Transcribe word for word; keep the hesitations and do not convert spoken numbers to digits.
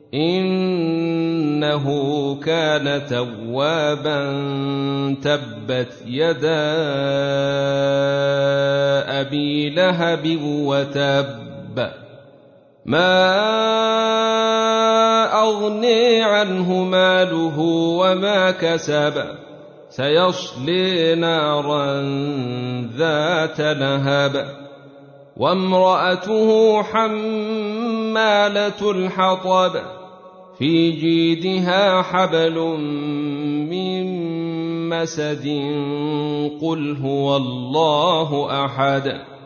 إنه كان توابا تبت يدا أبي لهب وتب ما أغني عنه ماله وما كسب سيصلي نارا ذات لهب وامرأته حمالة الحطب في جيدها حبل من مسد قل هو الله أحد